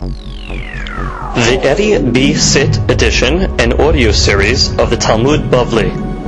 The Eddie B. Sit edition and audio series of the Talmud Bavli.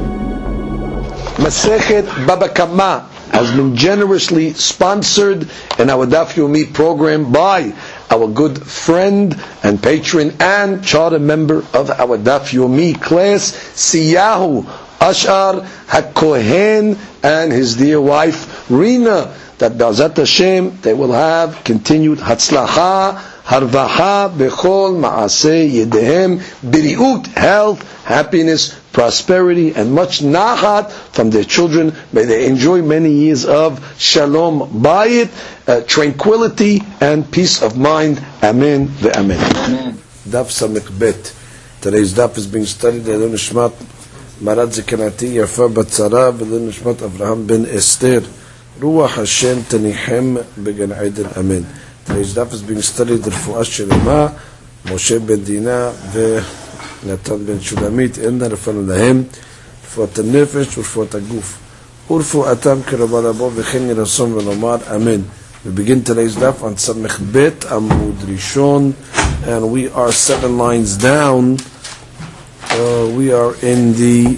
Masechet Baba Kama has been generously sponsored in our Daf Yomi program by our good friend and patron and charter member of our Daf Yomi class, Siyahu Ashar HaKohen, and his dear wife Rina, that B'ezrat Hashem they will have continued Hatzlacha, Harvaha, Bechol, Ma'aseh, Yedehem, Biriut, health, happiness, prosperity, and much Nachat from their children. May they enjoy many years of Shalom Bayit, tranquility, and peace of mind. Amen ve'amen. Daf Samech Bet. Today's daf is being studied by Elun Nishmat Marat Zekanati Yafa Batzara Elun Nishmat Avraham ben Esther Ruach Hashem Tanichem Began Eden. Amen. Today's daf is being studied Refuah Shelema Moshe ben Dina ונתן בן שולמית, אין רפואנו להם, רפואת הנפש ורפואת הגוף. ורפואתם קרבה לבוא, וכן ירסום ולומר אמן. We begin today's daf on Samech Bet Amud Rishon, and we are 7 lines down. We are in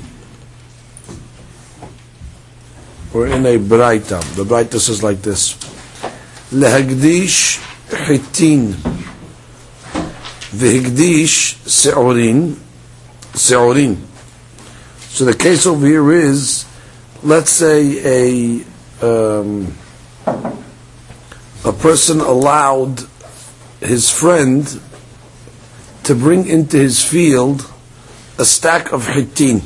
a Braita. The Braita says like this: Lehagdish Hitin V'higdish se'orin. So the case over here is, let's say a person allowed his friend to bring into his field a stack of hitin.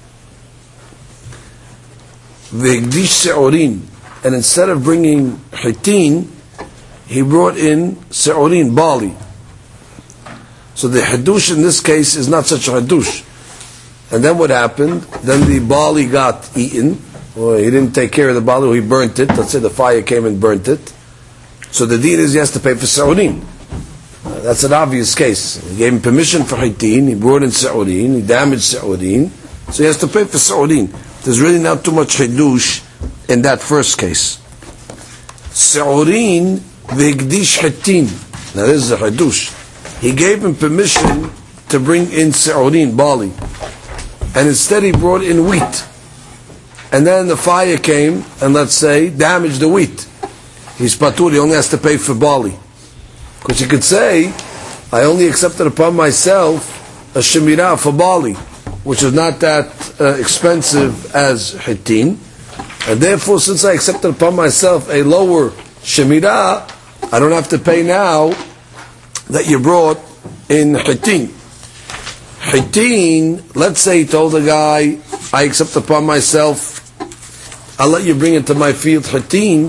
V'higdish se'orin. And instead of bringing hitin, he brought in se'orin, barley. So the hadush in this case is not such a hadush. And then what happened? Then the barley got eaten, or he didn't take care of the barley, or he burnt it. Let's say the fire came and burnt it. So the deed is he has to pay for sa'urin. That's an obvious case. He gave him permission for hitin, he brought in sa'urin, he damaged sa'urin, so he has to pay for sa'urin. There's really not too much hadush in that first case. Sa'urin v'higdish hitin. Now this is a hadush. He gave him permission to bring in se'orin, barley. And instead he brought in wheat. And then the fire came and, let's say, damaged the wheat. He's patur, he only has to pay for barley. Because he could say, I only accepted upon myself a shemirah for barley, which is not that expensive as hitin. And therefore, since I accepted upon myself a lower shemirah, I don't have to pay now that you brought in hitin. Hitin, let's say he told the guy, I accept upon myself, I'll let you bring into my field hitin,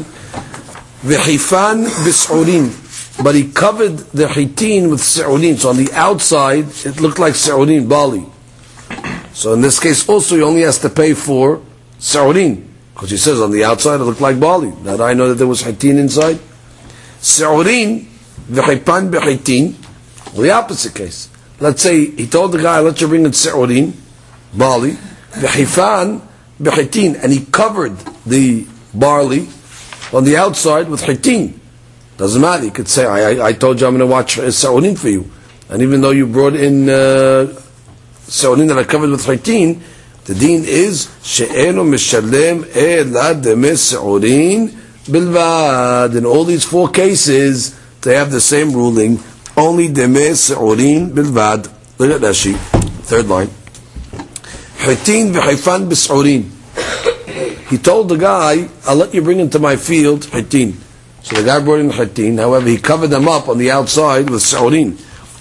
v'hifan b's'urin. But he covered the hitin with se'urin. So on the outside, it looked like se'urin, barley. So in this case also, he only has to pay for se'urin. Because he says on the outside, it looked like barley. Now I know that there was hitin inside. Se'urin, v'hipan b'hitin, the opposite case. Let's say he told the guy, let you bring in se'urin, barley, v'hifan b'hitin, and he covered the barley on the outside with hitin. Doesn't matter. He could say, I told you I'm going to watch se'urin for you. And even though you brought in se'urin that I covered with hitin, the deen is she'enu mishalem ela deme se'urin bilvad. In all these 4 cases, they have the same ruling. Only deme se'urin bilvad. Look at Rashi, 3rd line. Hitin v'hifan b'se'urin. He told the guy, I'll let you bring into my field hitin. So the guy brought in hitin. However, he covered them up on the outside with se'urin.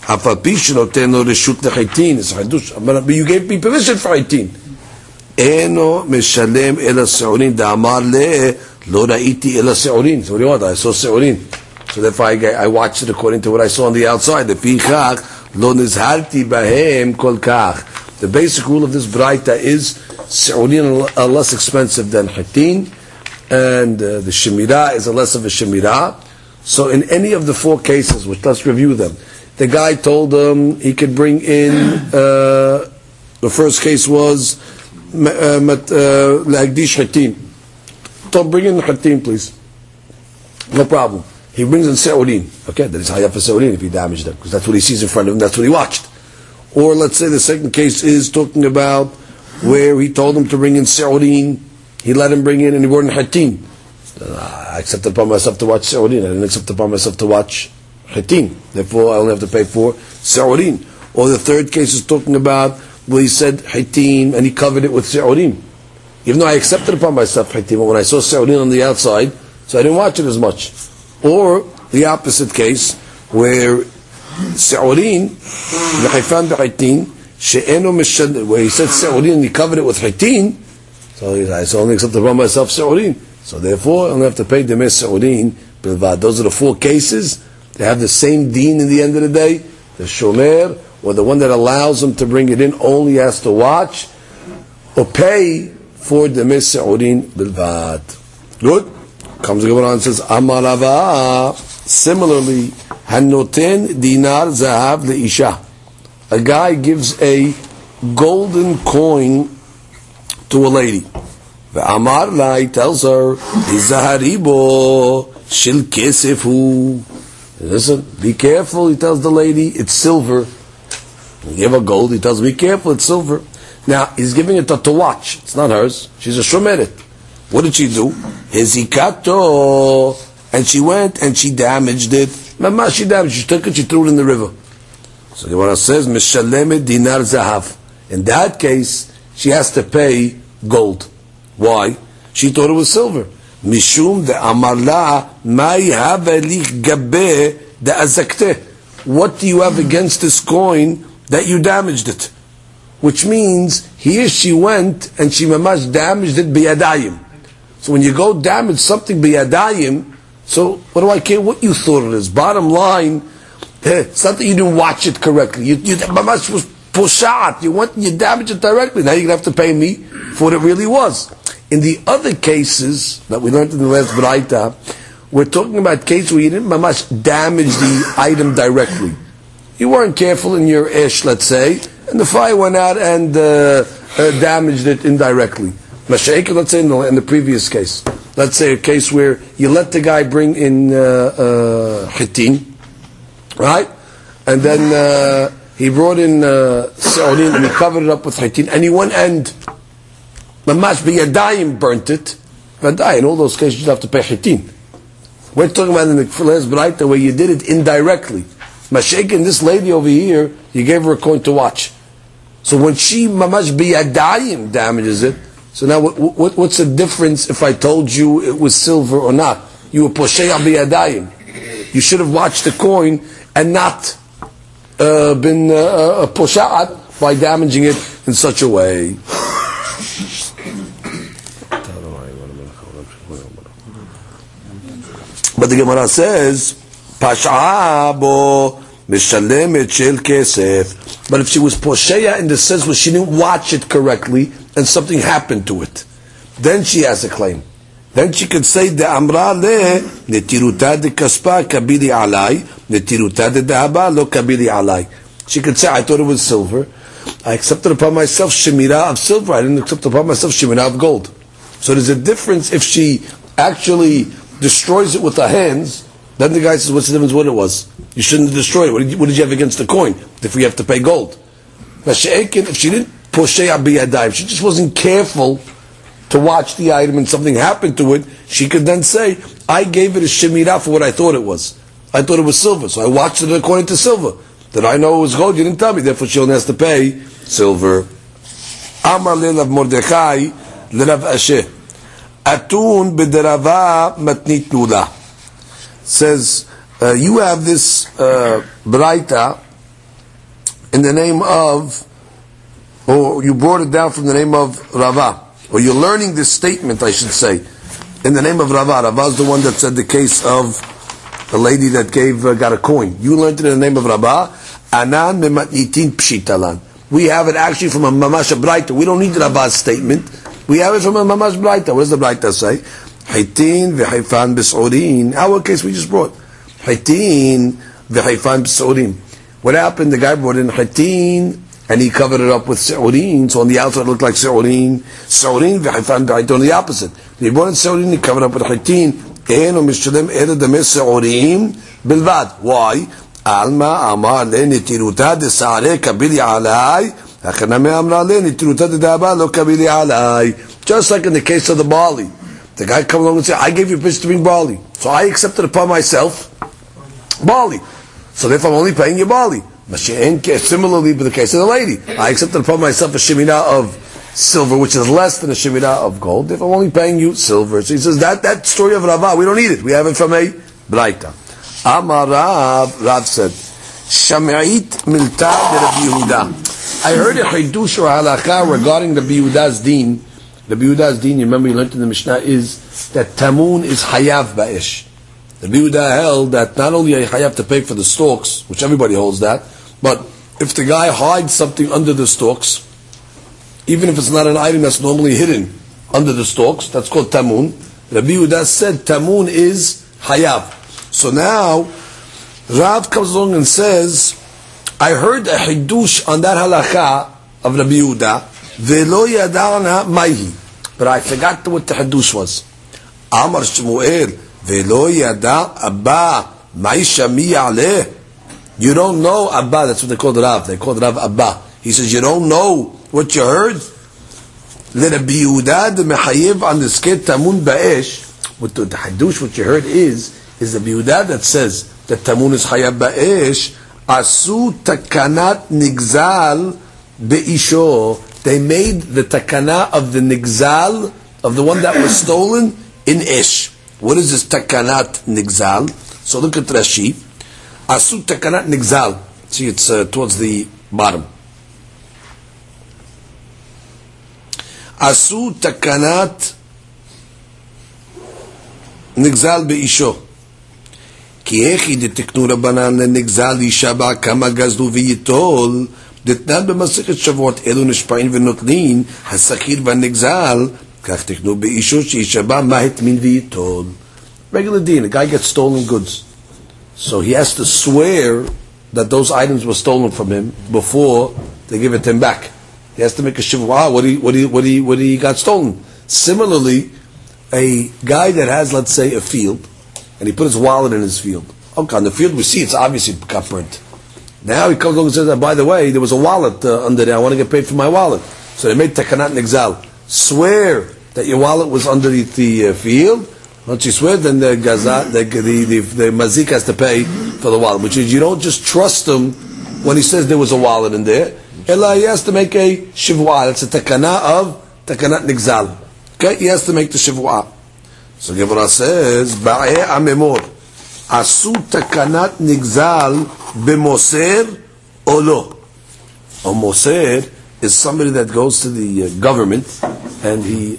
But you gave me permission for hitin. Eno mishalem ela se'urin da'amar le lo ra'iti ela se'urin. So what do you want? I saw se'urin. So therefore I watched it according to what I saw on the outside. The basic rule of this Braita is se'urin are less expensive than hitin, and the shemirah is a less of a shemirah. So in any of the 4 cases, which let's review them, the guy told him he could bring in, the first case was Lagdish hitin. So bring in hitin, please. No problem. He brings in Sa'urin. Okay, that is Hayaf for Sa'urin if he damaged them, because that's what he sees in front of him, that's what he watched. Or let's say the second case is talking about where he told him to bring in Sa'urin, he let him bring in and he brought in Hatin. I accepted upon myself to watch Sa'urin, I didn't accept upon myself to watch Hatin. Therefore, I only have to pay for Sa'urin. Or the third case is talking about where he said Hatin and he covered it with Sa'urin. Even though I accepted upon myself Hatin, but when I saw Sa'urin on the outside, so I didn't watch it as much. Or the opposite case, where Sa'urin, v'chayfan b'Hatin, she'eno mishal, where he said Sa'urin and he covered it with Hatin, so I only accepted upon myself Sa'urin. So therefore, I only have to pay Demei Sa'urin bilvad. Those are the four cases. They have the same deen in the end of the day. The Shomer, or the one that allows him to bring it in, only has to watch or pay for Demei Sa'urin bilvad. Good? Comes the Gemara and says, Amar Rava. Similarly, Hanoten dinar zahav leisha. A guy gives a golden coin to a lady. Amar la, he tells her, Zaharibo shil kesefu. Listen, be careful. He tells the lady, it's silver. You give her gold. He tells her, be careful, it's silver. Now he's giving it to watch. It's not hers. She's a shomeret. What did she do? Hezikato, and she went and she damaged it. Mama, she damaged. She took it. She threw it in the river. So the Gemara says, "Mishalemet dinar zahav." In that case, she has to pay gold. Why? She thought it was silver. Mishum de amarla mai havelich gabe de azakte. What do you have against this coin that you damaged it? Which means here she went and she mamash damaged it biyadayim. So when you go damage something biyadayim, so what do I care what you thought it is? Bottom line, it's not that you didn't watch it correctly. You mamash was poshat. You went and you damaged it directly. Now you're gonna have to pay me for what it really was. In the other cases that we learned in the last Braita, we're talking about cases where you didn't mamash damage the item directly. You weren't careful in your ish, let's say, and the fire went out and damaged it indirectly. Masha'ik, let's say in the previous case. Let's say a case where you let the guy bring in Hitin, right? And then he brought in Sa'urin and he covered it up with Hitin, and he went and Mamash biyadayim burnt it. Vaday, in all those cases you have to pay Hitin. We're talking about in the last Braita where you did it indirectly. Masha'ik, and this lady over here, you gave her a coin to watch. So when she mamash biyadayim damages it, so now what's the difference if I told you it was silver or not? You were posheya biyadayim. You should have watched the coin and not been poshat by damaging it in such a way. But the Gemara says, Pash'abo Mishalemet Shel Kesef. But if she was posheya in the sense where she didn't watch it correctly and something happened to it, then she has a claim. Then she could say, De Amra le Netiruta de Kaspa Kabili Alai, Netiruta de Dahaba lo Kabili Alai. She could say, I thought it was silver. I accepted upon myself Shemirah of silver. I didn't accept upon myself Shemirah of gold. So there's a difference if she actually destroys it with her hands. Then the guy says, what's the difference what it was? You shouldn't have destroyed it. What did you have against the coin? If we have to pay gold. If she didn't posheya biyadayim, she just wasn't careful to watch the item and something happened to it, she could then say, I gave it a shemirah for what I thought it was. I thought it was silver, so I watched it according to silver. Did I know it was gold? You didn't tell me, therefore she only has to pay silver. Amar le'lav Mordechai le'lav Asher Atun b'derava matnit nula. Says, you have this Braita in the name of, or you brought it down from the name of Rava, or you're learning this statement, I should say, in the name of Rava. Rava is the one that said the case of the lady that got a coin. You learned it in the name of Rava. Anan mematnitin pshitalan. We have it actually from a Mamash Braita. We don't need Rava's statement. We have it from a Mamash Braita. What does the Braita say? Hitin v'haifan b's'urin. Our case we just brought. Hitin v'haifan b's'urin. What happened? The guy brought in Hitin and he covered it up with Sa'urin. So on the outside it looked like Sa'urin. Sa'urin v'haifan b'haifan on the opposite. He brought in Sa'urin, he covered up with Hitin, אינו משלם אלא דמי שעוריים בלבד. Why? עלמא אמר לנטילותא דסערי קבילי עליי, הכנמי אמרה לנטילותא דדאבה לא קבילי עליי. Just like in the case of the barley. The guy come along and say, I gave you a pitch to bring barley. So I accepted upon myself barley. So therefore I'm only paying you barley. Similarly, with the case of the lady, I accepted upon myself a shemitah of silver, which is less than a shemitah of gold. Therefore I'm only paying you silver. So he says that story of Rava, we don't need it. We have it from a Braita. Amar Rav said, Sham'it milta de Rabbi Yehuda. I heard a chidush or halakha regarding Rabbi Yehuda's deen. Rabbi Yehuda's deen, you remember you learned in the Mishnah, is that tamun is hayav ba'ish. Rabbi Yehuda held that not only are you hayav to pay for the stalks, which everybody holds that, but if the guy hides something under the stalks, even if it's not an item that's normally hidden under the stalks, that's called tamun. Rabbi Yehuda said tamun is hayav. So now, Rav comes along and says, I heard a hidush on that halakha of Rabbi Yehuda, ve'lo yada'na maihi, but I forgot what the hidush was. Amar Shmuel, ve'lo yada' abba mai shami aleh. You don't know Abba, that's what they called Rav. They called Rav Abba. He says, you don't know what you heard? Let Rabbi Yehuda de mechayev on the sket tamun ba'esh. What the hidush, what you heard is the Yehuda that says that tamun is chayav ba'esh, asu takanat nigzal be'isho. They made the takana of the nigzal, of the one that was stolen, in ish. What is this takanat nigzal? So look at Rashi. Asu takanat nigzal. See, it's towards the bottom. Asu takanat nigzal be'isho. כי איך דתקנו רבנן לנגזל אישה בה כמה גזלו ויתול דתנן במסכת שבועות אלו נשפעים ונוטלין השכיר והנגזל כך תקנו באישו שאישה בה מה התמין ויתול. Regular deen, a guy gets stolen goods, so he has to swear that those items were stolen from him before they give it to him back. He has to make a shivua what he got stolen. Similarly, a guy that has, let's say, a field, and he put his wallet in his field. Okay, on the field we see it's obviously got burnt. Now he comes along and says, by the way, there was a wallet under there, I want to get paid for my wallet. So they made takanat nigzal. Swear that your wallet was underneath the field. Once you swear, then the mazik has to pay for the wallet, which is you don't just trust him when he says there was a wallet in there. Ella, he has to make a shivua. That's a takanat nigzal. Okay, he has to make the shivua. So Gemara says, Ba'e amemor, asu takanat nigzal b'moser o lo. A moser is somebody that goes to the government and he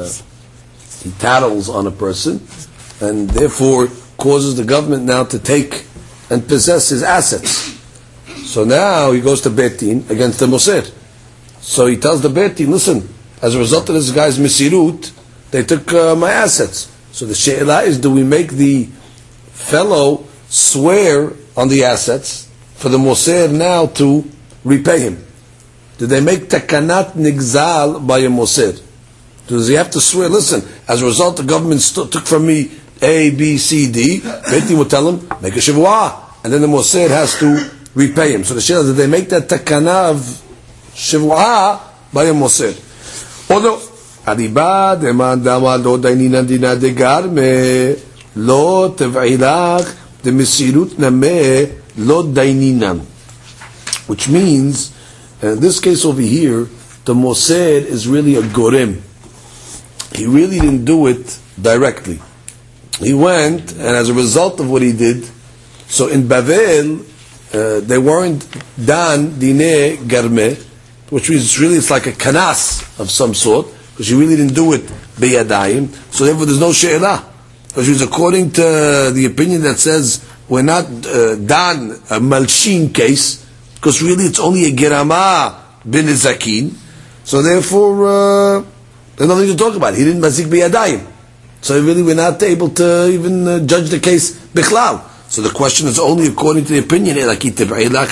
tattles on a person and therefore causes the government now to take and possess his assets. So now he goes to Beit Din against the moser. So he tells the Beit Din, listen, as a result of this guy's misirut, they took my assets. So the she'elah is, do we make the fellow swear on the assets for the moser now to repay him? Do they make takanat nigzal by a moser? Does he have to swear, listen, as a result the government took from me A, B, C, D, Beit Din will tell him, make a shivua, and then the moser has to repay him. So the she'elah, did they make that takana of shivua by a moser? Although הריבה דמן דמה לא דיינינן דינה דגרמה לא תבעילך דמסירות נמה לא דיינינן, which means in this case over here the moser is really a gorem. He really didn't do it directly. He went, and as a result of what he did, so in Bavel they weren't dan dine garme, which means really it's like a kanas of some sort, because you really didn't do it beyadayim, so therefore there's no she'elah. Because it's according to the opinion that says we're not dan a malshin case, because really it's only a gerama bin zakin, so therefore there's nothing to talk about. He didn't mazik beyadayim, so really we're not able to even judge the case bichlal. So the question is only according to the opinion.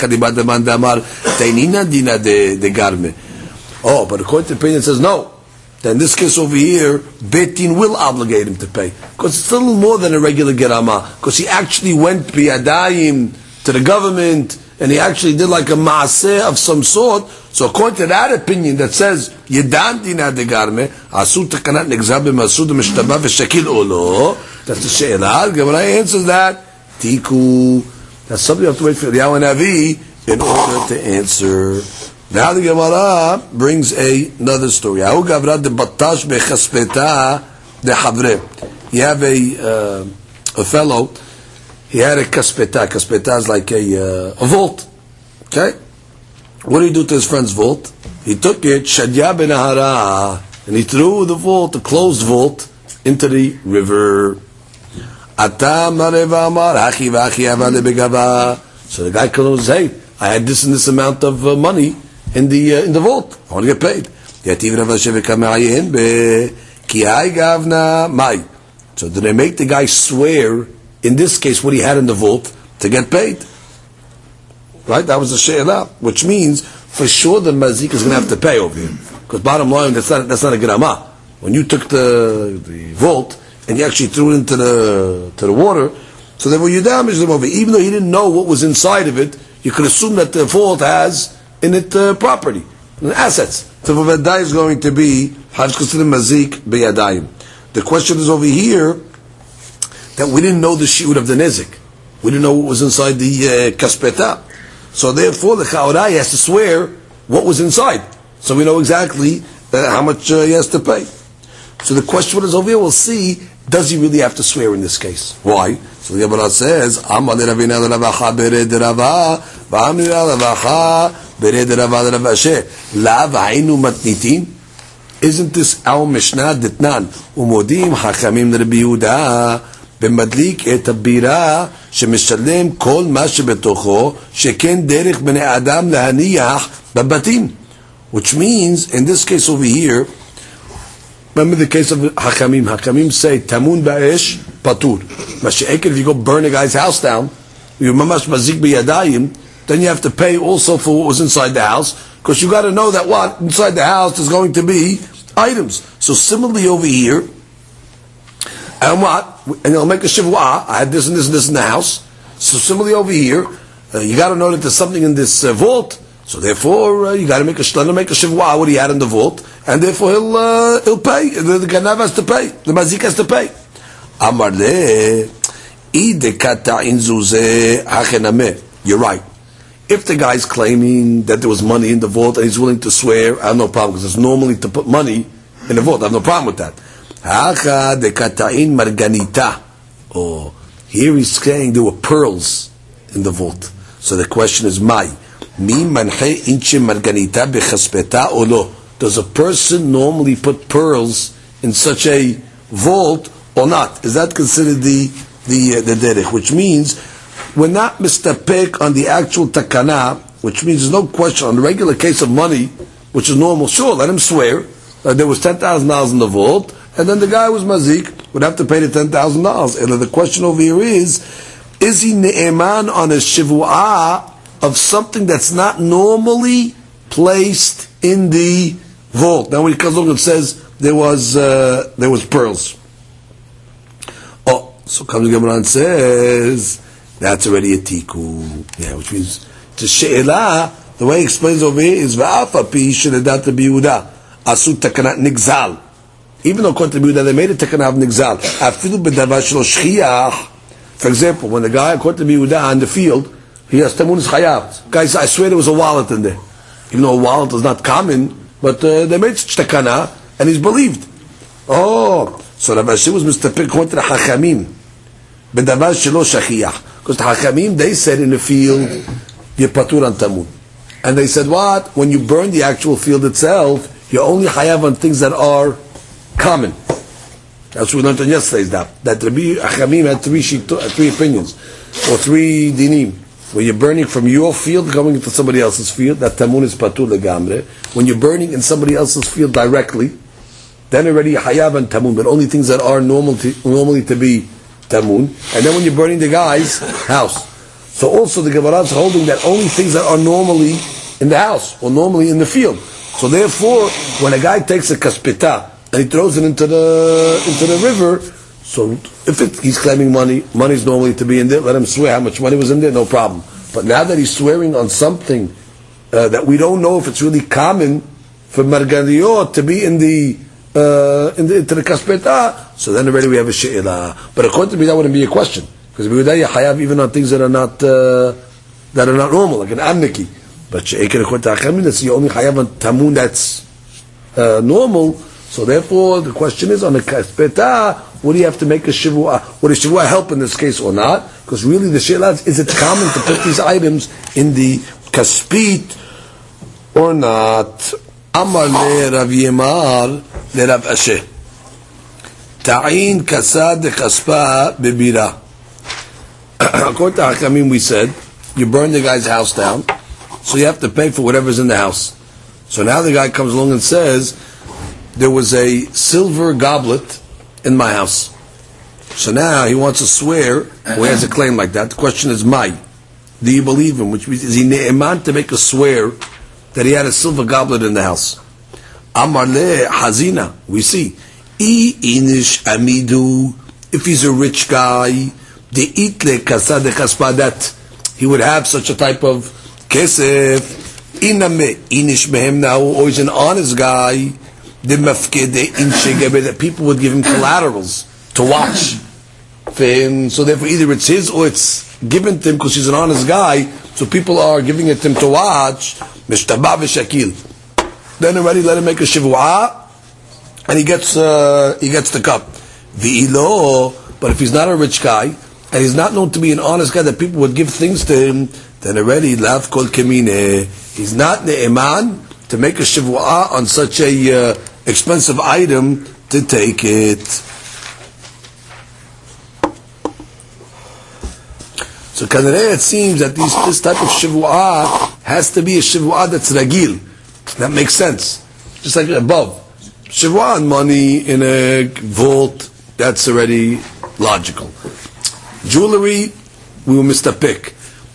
Oh, but according to the opinion it says no. then in this case over here, Beit Din will obligate him to pay. Because it's a little more than a regular gerama. Because he actually went biyadayim to the government, and he actually did like a maaseh of some sort. So according to that opinion that says, Yedan dina de garme, asur takanat negzab b'masud m'shtaba v'shakil olo, that's the she'elah. Gemara answers that, Tiku. That's something you have to wait for Eliyahu Navi in order to answer. Now the Gemara brings another story. You have a fellow, he had a kaspeta. Kaspeta is like a vault. Okay? What did he do to his friend's vault? He took it, shadya benahara, and he threw the vault, the closed vault, into the river. So the guy comes and says, hey, I had this and this amount of money in the vault. I want to get paid. So do they make the guy swear, in this case, what he had in the vault, to get paid? Right? That was the she'elah, which means, for sure the mazik is going to have to pay over here. Because bottom line, that's not a grama. When you took the vault, and you actually threw it into the water, so therefore you damaged them over. Even though he didn't know what was inside of it, you could assume that the vault has in it property, and assets. So that is going to be mazik beyadayim. The question is over here that we didn't know the shi'ud of the nezik. We didn't know what was inside the kaspeta. So therefore the chaorai has to swear what was inside. So we know exactly how much he has to pay. So the question is over here, we'll see, does he really have to swear in this case? Why? So the Gemara says, isn't this our Mishnah Ditnan? Umodim Hachamim Rabbi Yehuda b'madlik et habira shemishalem kol ma shebetocho sheken derech bnei adam lahaniyach b'batim. Which means, in this case over here, remember the case of Hakamim. Hakamim say, Tamun ba'esh, patur. Mashiach, if you go burn a guy's house down, you mamash mazik b'yadayim, then you have to pay also for what was inside the house, because you got to know that what inside the house is going to be items. So similarly over here, and what? And they'll make a shivwa, I had this and this and this in the house. So similarly over here, you got to know that there's something in this vault. So therefore, you got to make a shivwa what he had in the vault, and therefore he'll pay. The ganav has to pay. The mazik has to pay. Amar le idekata inzuze hachenameh. You're right. If the guy's claiming that there was money in the vault and he's willing to swear, I have no problem, because it's normally to put money in the vault. I have no problem with that. Hacha dekata'in marganita. Oh, here he's saying there were pearls in the vault. So the question is, mai. Does a person normally put pearls in such a vault or not? Is that considered the derech? Which means we're not mistapek on the actual takana, which means there's no question on the regular case of money, which is normal. Sure, let him swear that there was $10,000 in the vault, and then the guy was mazik, would have to pay the $10,000. And the question over here is he ne'eman on a shivu'ah of something that's not normally placed in the vault? Now when he comes along and says there was pearls. Oh, so comes the Gemara and says that's already a tiku. Yeah, which means to she'elah, the way he explains over here is va'afa pi she'edat biyuda asu takanat nigzal. Even though according to Biyuda they made a takanat of nigzal. Afilu b'davar shelo shchiach. For example, when the guy according to Biyuda in the field, he has tamun chayav. Guys, I swear there was a wallet in there. Even though a wallet is not common, but they made such takana, and he's believed. Oh, so Rav Ashi was mistapik according to the Hachamim. B'davar shelo shachiyach. Because the Hachamim, they said in the field, you're patur on tamun. And they said what? When you burn the actual field itself, you're only chayav on things that are common. That's what we learned on yesterday's daf. That Rabbi Hachamim had three opinions, or three dinim. When you're burning from your field going into somebody else's field, that tamun is patur legamre. When you're burning in somebody else's field directly, then already hayav and tamun, but only things that are normally to be tamun. And then when you're burning the guy's house. So also the Gemara is holding that only things that are normally in the house, or normally in the field. So therefore, when a guy takes a kaspita and he throws it into the river, so if he's claiming money's normally to be in there, let him swear how much money was in there, no problem. But now that he's swearing on something that we don't know if it's really common for margariot to be into the kaspita, so then already we have a she'ila. But according to me, that wouldn't be a question, because we would hayav even on things that are not normal, like an amniki. But she'eker according to Hachamim, that's you only hayav on tamun that's normal. So therefore, the question is on the kaspita, would he have to make a shivua? Would a shivua help in this case or not? Because really the she'ila is it common to put these items in the kaspit or not? Amar le Rav Yemar le Rav Ashe ta'in kasad kaspa bebira. According to Hakamim, we said you burn the guy's house down, so you have to pay for whatever's in the house. So now the guy comes along and says there was a silver goblet in my house. So now he wants to swear, or he has a claim like that. The question is, Mai, do you believe him? Which means, is he ne'eman to make a swear that he had a silver goblet in the house? Amar le hazina, we see. I inish amidu, if he's a rich guy, de itle kasad kaspa, that he would have such a type of kesef. Iname inish mehem, now, or he's an honest guy, de mafkede inshegebe, that people would give him collaterals to watch for him. So therefore, either it's his or it's given to him because he's an honest guy. So people are giving it to him to watch. Mishtaba v'shakil. Then already let him make a shivua, and he gets the cup. V'ilo. But if he's not a rich guy and he's not known to be an honest guy that people would give things to him, then already lav kol kemine. He's not ne'eman to make a shivua on such a expensive item to take it. So kanareh, it seems that this type of shivua has to be a shivua that's ragil. That makes sense. Just like above. Shivua on money in a vault, that's already logical. Jewelry, we will mistapik.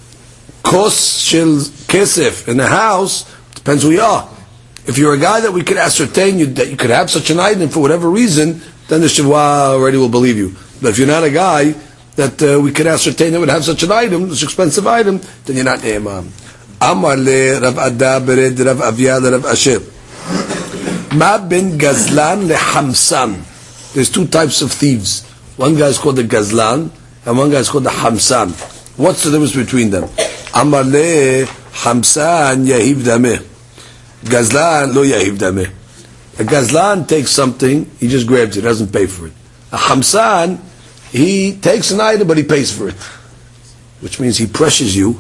Kos shel kesef in the house, depends who you are. If you're a guy that we could ascertain that you could have such an item for whatever reason, then the shivua already will believe you. But if you're not a guy that we could ascertain that would have such an item, this expensive item, then you're not ne'eman. Amar le Rav Ada bered Rav Avia le Rav Asher. Ma ben gazlan le hamsan. There's two types of thieves. One guy is called the gazlan, and one guy is called the hamsan. What's the difference between them? Amar le hamsan yahiv dameh. Gazlan lo yahiv dameh. A gazlan takes something, he just grabs it, doesn't pay for it. A hamsan, he takes an item, but he pays for it, which means he pressures you.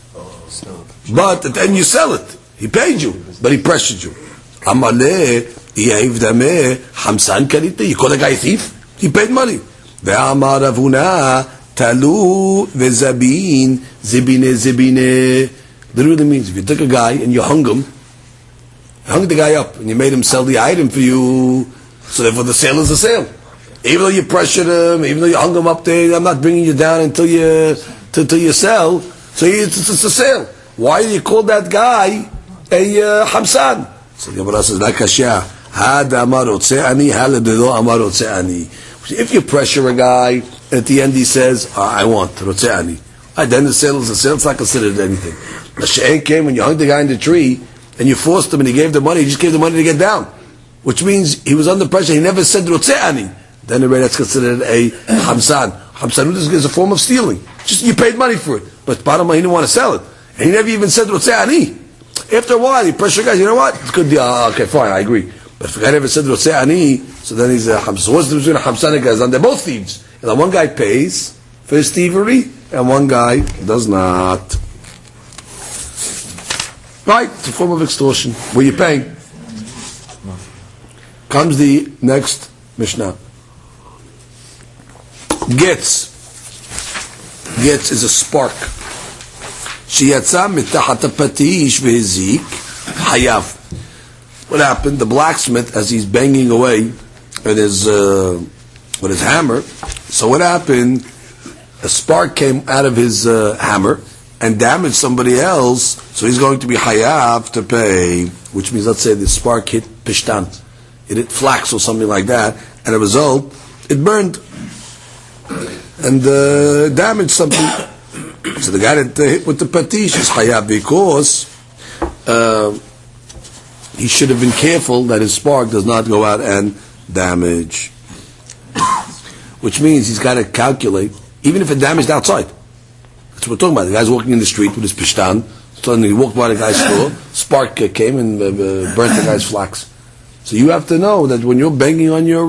But at the end you sell it. He paid you, but he pressured you. Amale yahiv dameh hamsan karite. You call a guy a thief? He paid money. Ve'amar Ravuna talu ve'zabin zibine zibine. Literally means if you took a guy and you hung him, hung the guy up and you made him sell the item for you, so therefore the sale is a sale. Even though you pressured him, even though you hung him up there, I'm not bringing you down until you sell. So it's a sale. Why do you call that guy a hamsan? So the Gemara says, "La kashya, had amar otzeani, had lebedo amar otzeani." If you pressure a guy, at the end he says, "I want otzeani." Then the sale is a sale. It's not considered anything. The she'en came when you hung the guy in the tree and you forced him and he gave the money. He just gave the money to get down, which means he was under pressure. He never said otzeani. Then already that's considered a hamsan. Hamsan is a form of stealing. Just you paid money for it, but bottom line he didn't want to sell it. And he never even said Rotze'ani. After a while, he pressure guys, you know what? It's good deal. Okay, fine, I agree. But if the guy never said Rotze'ani, so then he's a Hamsan. So what's the difference between a Hamsan and a Gazlan? They're both thieves. And then one guy pays for his thievery, and one guy does not. Right? It's a form of extortion. Were you paying? Comes the next Mishnah. Getz. Getz is a spark. Sheyatza mitachat hapatish vehizik hayav. What happened? The blacksmith, as he's banging away with his hammer, so what happened? A spark came out of his hammer, and damage somebody else, so he's going to be hayav to pay, which means, let's say the spark hit pishtan, it hit flax or something like that, and as a result, it burned and damaged something. So the guy that hit with the patish is hayav because he should have been careful that his spark does not go out and damage. Which means he's got to calculate, even if it damaged outside. That's what we're talking about. The guy's walking in the street with his pishtan, suddenly he walked by the guy's store, spark came and burnt the guy's flax. So you have to know that when you're banging on your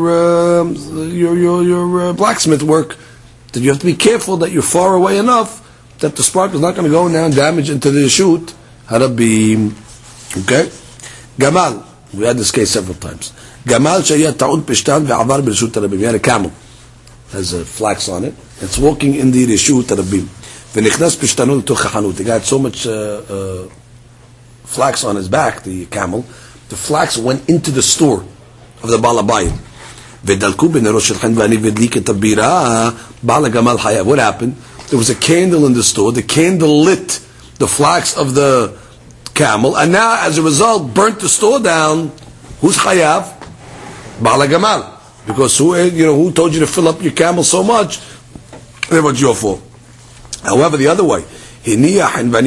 blacksmith work, that you have to be careful that you're far away enough that the spark is not going to go down and damage into the shoot. Harabim. Okay? Gamal. We had this case several times. Gamal shayat ta'un pishtan ve'avar b'reshut harabim. You had a camel. Has a flax on it. It's walking in the reshut harabim. V'nichnas pishtanu l'toch ha'chanut. The guy had so much flax on his back, the camel, the flax went into the store of the balabayim. V'dalku b'nerosh shel chenvani v'dlik et habira bala gamal hayav. What happened? There was a candle in the store. The candle lit the flax of the camel, and now, as a result, burnt the store down. Who's chayav? Bala gamal. Because who told you to fill up your camel so much? That was your fault. However, the other way, if the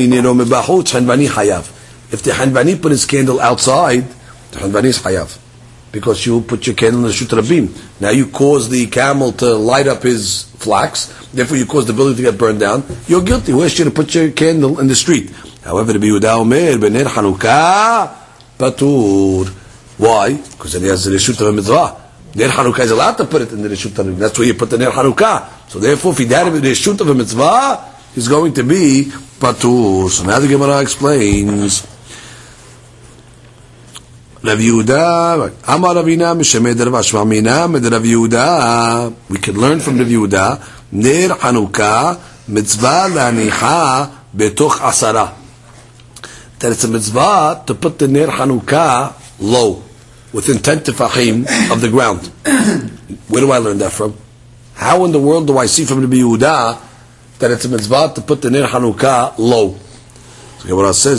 hanvani put his candle outside, the hanvani is hayav, because you put your candle in the shut rabim. Now you cause the camel to light up his flax, therefore you cause the building to get burned down. You're guilty. Who asked you to put your candle in the street? However, the Yehuda Omer b'ner Chanukah patur. Why? Because then he has the reshut of a mitzvah. Ner Chanukah is allowed to put it in the reshut of a mitzvah. That's where you put the ner Chanukah. So therefore, if he had the reshut of a mitzvah, he's going to be patur. So now the Gemara explains. Rav Yehuda, Amar Ravina Mishemed Rav Ashmamina Med Rav Yehuda. We can learn from Rav Yehuda. Ner Chanukah mitzvah lanicha betoch asara. That it's a mitzvah to put the ner Chanukah low, within 10 tefachim of the ground. Where do I learn that from? How in the world do I see from Rabbi Yehuda that it's a mitzvah to put the ner Chanukah low? So Gemara says,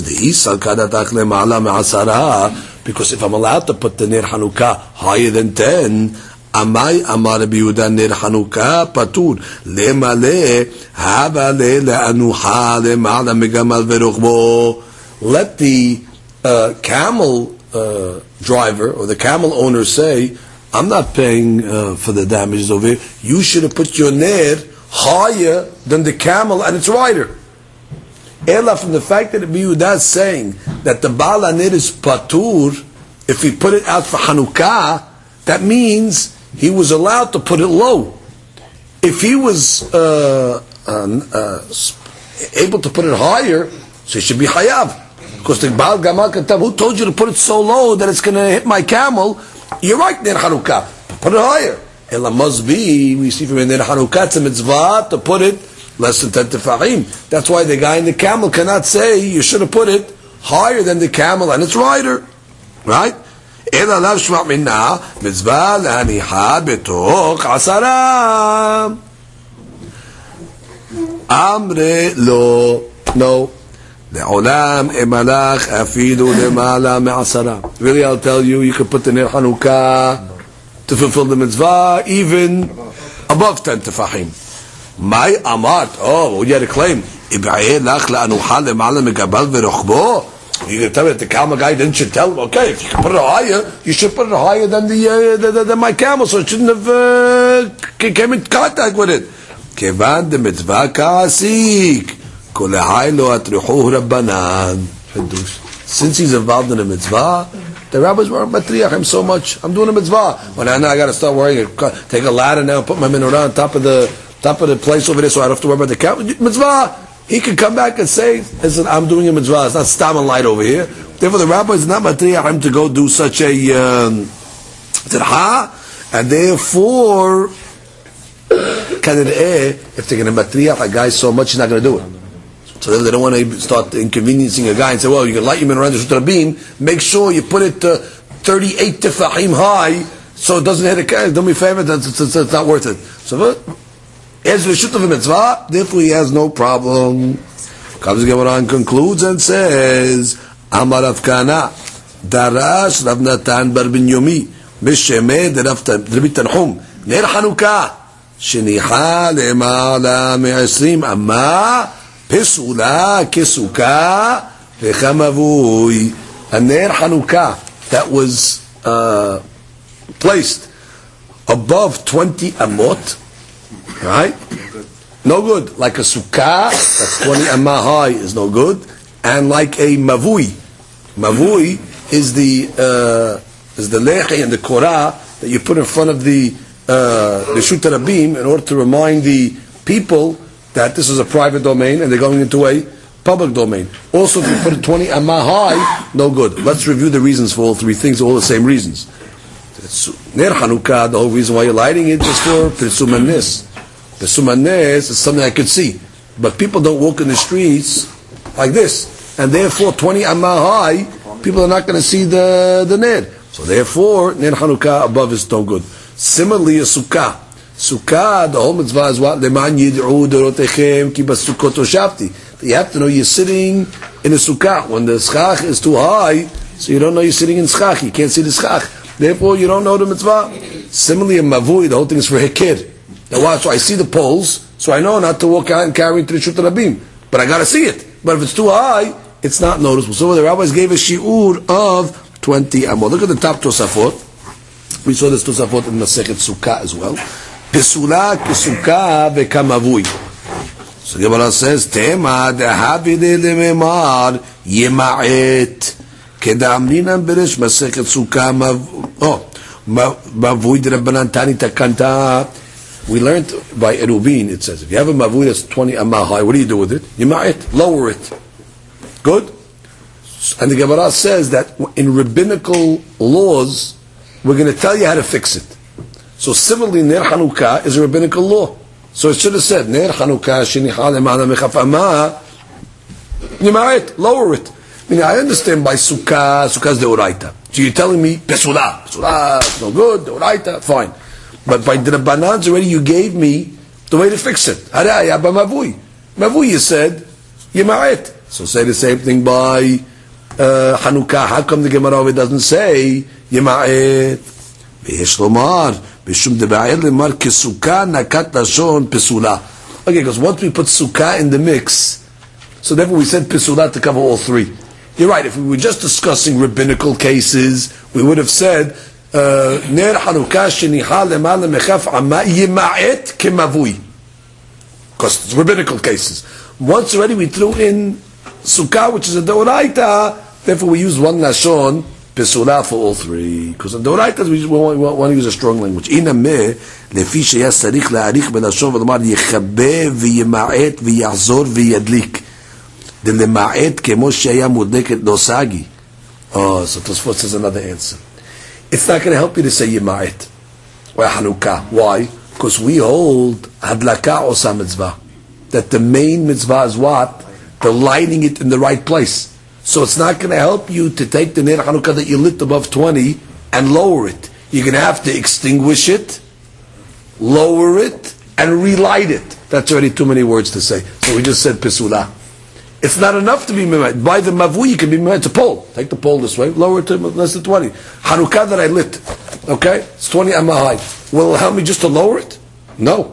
because if I'm allowed to put the ner Chanukah higher than 10, Amai Amar Rabbi Yehuda ner Chanukah patur lemale hava le'anuha lemala megamal veruchbo. Let the camel driver or the camel owner say, I'm not paying for the damages over here. You should have put your ner higher than the camel and its rider. Ela, from the fact that Rabbi Yehuda is saying that the Baal HaNer is patur, if he put it out for Chanukah, that means he was allowed to put it low. If he was able to put it higher, so he should be chayav. Because the Baal Gamal can tell, who told you to put it so low that it's going to hit my camel? You're right, Ner Chanukah. Put it higher. Ela must be, we see from Ner Chanukah, it's a mitzvah to put it less than 10 tefachim. That's why the guy in the camel cannot say, you should have put it higher than the camel and its rider. Right? Ela lav shma minna, mitzvah laniha betoch asara. Amre lo. No. Really, I'll tell you, you can put the ner Chanukah to fulfill the mitzvah even above 10 tefachim. My amart, what you had to claim? You're going to tell me that the camel guy didn't should tell him, okay, if you can put it higher, you should put it higher than than my camel, so it shouldn't have came in contact with it. Kevan the mitzvah kasik. Since he's involved in a mitzvah, the rabbis weren't matriach him so much. I'm doing a mitzvah. Well, now I got to start worrying. Take a ladder now, put my menorah on top of the place over there, so I don't have to worry about the camel. Mitzvah. He can come back and say, "Listen, I'm doing a mitzvah. It's not stam and light over here." Therefore, the rabbis is not matriach him to go do such a tirha, and therefore, if they're going to matriach a guy so much, he's not going to do it. So they don't want to start inconveniencing a guy and say, well, you can light your menorah the Shut Rabim, make sure you put it 38 tefachim high so it doesn't hit a guy. Do me a favor, it's not worth it. So as the Shut of a mitzvah, therefore he has no problem. Comes the Gemara and concludes and says, Amar Rav Kana, Darash Rav Natan bar Binyomi, Bishemeh de Rav Tanhum, Ner Chanukah, Shenicha Lemala Me'esrim, Amma, Pesula, Kesuka, Vechamavui, a Ner Chanukah that was placed above 20 amot, right? No good. Like a sukkah, that's 20 amma high, is no good. And like a mavui. Mavui is the leche and the korah that you put in front of the Shut Rabim in order to remind the people that this is a private domain and they're going into a public domain. Also, if you put it 20 amma high, no good. Let's review the reasons for all three things, all the same reasons. Ner Chanukah, the whole reason why you're lighting it is for Pirsum Nes. Pirsum Nes is something I could see. But people don't walk in the streets like this. And therefore, 20 amma high, people are not going to see the Ner. So therefore, Ner Chanukah above is no good. Similarly, a Sukkah. Sukkah, the whole mitzvah is what? Leman yid'u dorotechem ki basukot oshavti. You have to know you're sitting in a Sukkah. When the schach is too high, so you don't know you're sitting in schach. You can't see the schach. Therefore, you don't know the mitzvah. Similarly, in mavui, the whole thing is for hekir. Now watch, so I see the poles, so I know not to walk out and carry it to the Shut Rabim. But I got to see it. But if it's too high, it's not noticeable. So the rabbis gave a shi'ur of 20 amot. Look at the top Tosafot. We saw this Tosafot in Masechet Sukkah as well. Pesula kesukkah vekamavui. So the Gemara says, Tema dehavide lememar yema'et. Kedamninam berish Masechet Sukkah mavui de Rabbanan Tani takanta. We learned by Eruvin, it says, if you have a mavui that's 20 amma high, what do you do with it? Yema'et, lower it. Good? And the Gemara says that in rabbinical laws, we're going to tell you how to fix it. So similarly, Ner Chanukah is a rabbinical law. So it should have said, Ner Chanukah shenicha lema'ala mechaf amma, Yema'et, lower it. I mean, I understand by Sukkah is deoraita. So you're telling me, Pesula is no good, deoraita, fine. But by Drabanans already you gave me the way to fix it. Haraya ba mavui. Mavui you said, Yema'et. So say the same thing by Chanukah. How come the Gemara doesn't say Yema'et? V'yesh lomar b'shum deba'er lemar kesukah nakat lashon pesula. Okay, because once we put Sukkah in the mix, so therefore we said pesula to cover all three. You're right, if we were just discussing rabbinical cases, we would have said Ner Chanukah shenicha lema'ala mechaf amma yema'et kemavui. Because it's rabbinical cases. Once already we threw in Sukkah, which is a Deoraita, therefore we use one Lashon, Pesula, for all three. Because in Deoraitas we want to use a strong language. Ina me, lefi sheya sarich la'arich belashon v'lomar yechabe v'yema'et v'yahzor v'yadlik. The lema'et kemo sheya mudeket dosagi. Oh, so Tosfot says another answer. It's not going to help you to say Yema'et or Chanukah. Why? Because we hold Hadlaka Osa Mitzvah. That the main mitzvah is what? The lighting it in the right place. So it's not going to help you to take the Ner Chanukah that you lit above 20 and lower it. You're going to have to extinguish it, lower it, and relight it. That's already too many words to say. So we just said Pesula. It's not enough to be mimet. By the mavui, you can be mimet. It's a pole. Take the pole this way, lower it to less than 20. Chanukah that I lit, okay? It's 20 amma high. Will it help me just to lower it? No.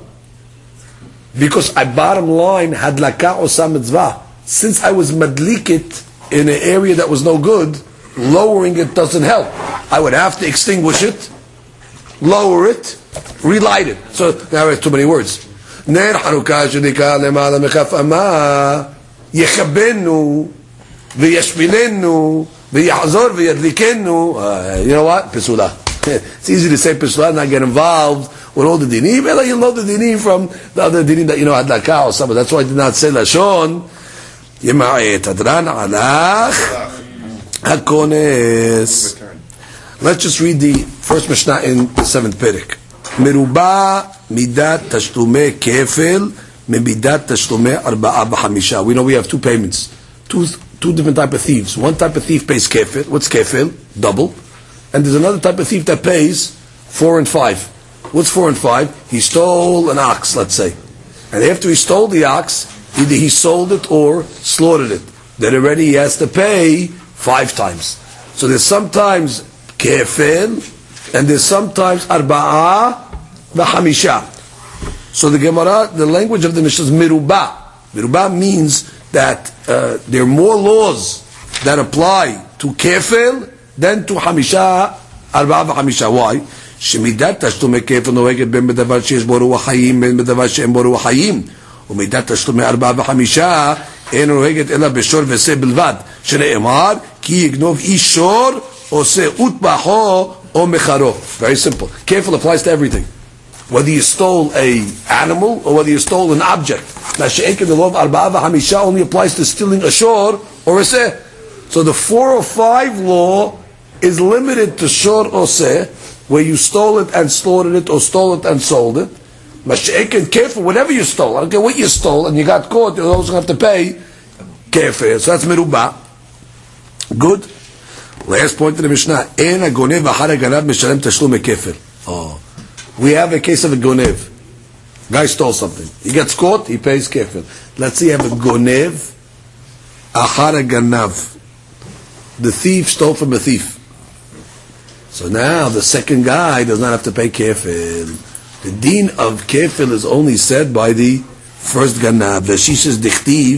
Because I bottom line, hadlaka osa mitzvah. Since I was madlik it in an area that was no good, lowering it doesn't help. I would have to extinguish it, lower it, relight it. So, now I have too many words. Ner Chanukah shenicha lema'ala mechaf amma Yechabenu, v'yashpilenu, v'yahzor, v'yadlikenu. You know what? Pesula. It's easy to say Pesula and not get involved with all the dinim. Well, you'll know the dinim from the other dinim that you know, Hadlaka or something. That's why I did not say Lashon. Yema'et adran alach hakones. Let's just read the first Mishnah in the 7th Perek. Meruba midat tashlume kefel. We know we have two payments, two different type of thieves. One type of thief pays kefil. What's kefil? Double. And there's another type of thief that pays 4 and 5. What's 4 and 5? He stole an ox, let's say, and after he stole the ox, Either he sold it or slaughtered it. Then already he has to pay 5 times. So there's sometimes kefil, and there's sometimes arba'ah v'hamisha. So the Gemara, the language of the Mishnah is mirubah. Mirubah means that there are more laws that apply to kefil than to hamisha, arba'ah v'hamisha. Why? שמידת תשלומי כפל נוהגת בין בדבר שיש בו רוח חיים בין בדבר שאין בו רוח חיים, ומידת תשלומי 4 ו-5 אין נוהגת אלא בשור ושה בלבד, שנאמר כי יגנוב איש שור עושה וטבחו או מחרו. Very simple. Kefil applies to everything, whether you stole a animal or whether you stole an object. Now she'ekin the law of 4 ו-5 only applies to stealing a shor or a seh. So the 4 or 5 law is limited to shor or seh, where you stole it and slaughtered it, or stole it and sold it. Masha'ik careful, whatever you stole, I don't care what you stole, and you got caught, you're also going to have to pay kefir. So that's merubah. Good. Last point of the Mishnah. En agonev achar ganav mishalem tashlum kefir. Oh, we have a case of a gonev. Guy stole something. He gets caught, he pays kefir. Let's say you have a gonev achar ganav. The thief stole from a thief. So now the second guy does not have to pay kefil. The deen of kefil is only said by the first ganav. Rashi says dichtiv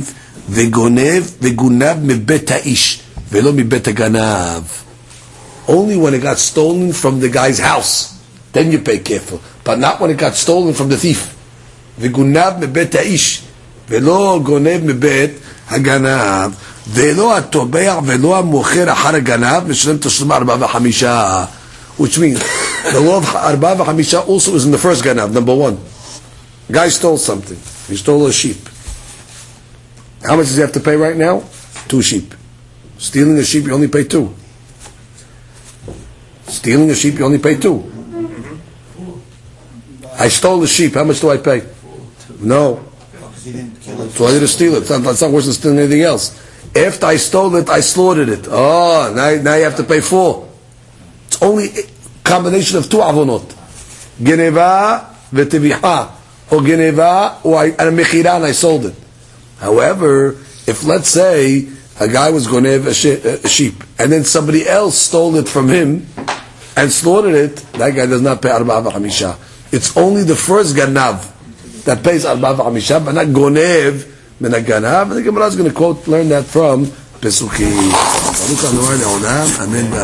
vegunav mibet ha'ish velo mibet haganav. Only when it got stolen from the guy's house, then you pay kefil. But not when it got stolen from the thief. Vegunav mibet ha'ish velo gonev mibet haganav. ולא התובע ולא המוכר אחר הגנב משלם תשלום 4 ו-5, which means the law of 4 ו-5 also is in the first ganav. Number 1, guy stole something. He stole a sheep. How much does he have to pay right now? 2 sheep. Stealing a sheep, you only pay 2. Stealing a sheep, you only pay 2. I stole the sheep, how much do I pay? No. So I didn't steal it. That's not worse than stealing anything else. After I stole it, I slaughtered it. Oh, now you have to pay 4. It's only a combination of 2 avonot. Geneva v'teviha. Or geneva, or and mechiran, I sold it. However, if let's say a guy was gonev a sheep, and then somebody else stole it from him and slaughtered it, that guy does not pay 4 ו-5. It's only the first ganav that pays 4 ו-5, but not gonev min haganav. And the Gemara is going to learn that from Pesukim.